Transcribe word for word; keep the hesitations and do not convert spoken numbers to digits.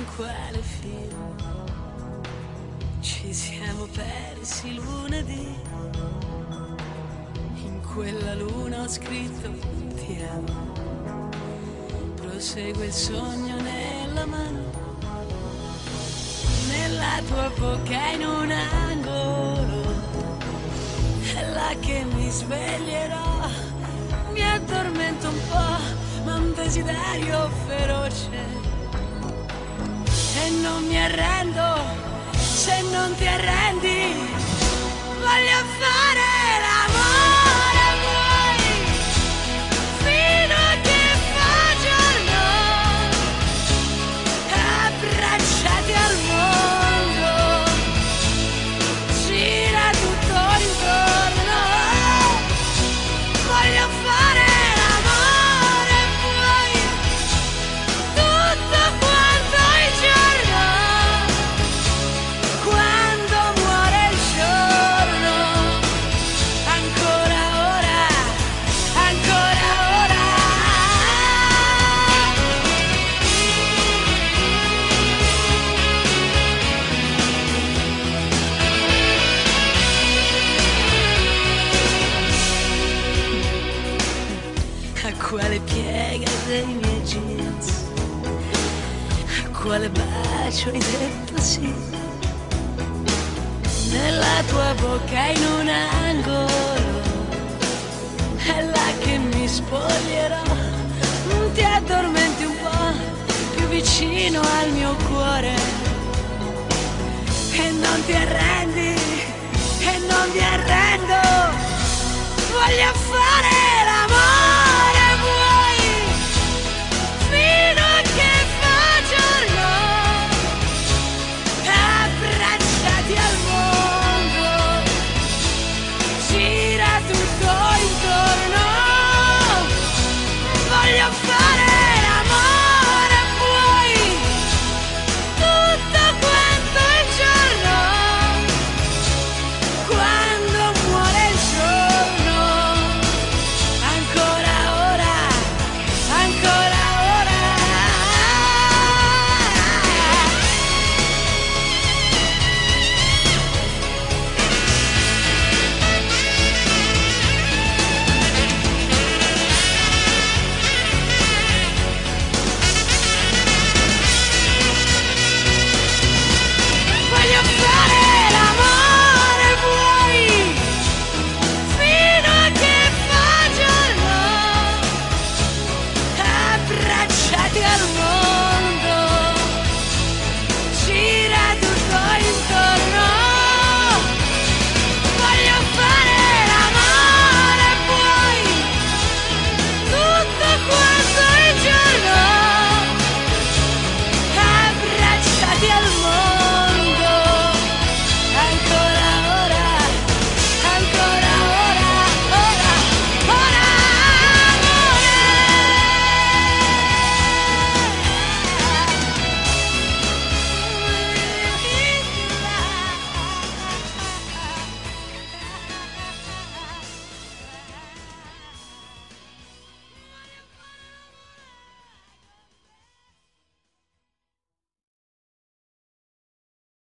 quale film ci siamo persi lunedì. In quella luna ho scritto ti amo. Prosegue il sogno nella mano, nella tua bocca in un angolo. È là che mi sveglierò, mi addormento un po', ma un desiderio feroce. E non mi arrendo, se non ti arrendi, voglio fare l'amore a voi, fino a che fa giorno, abbracciati al mondo, gira tutto intorno, voglio fare l'amore a voi, tutto quanto il giorno, quando muore il giorno, ancora ora, ancora ora. A quale piega dei miei jeans, a quale bacio hai detto sì, nella tua bocca in un angolo, è là che mi spoglierò, ti addormenti un po' più vicino al mio cuore e non ti arrendi.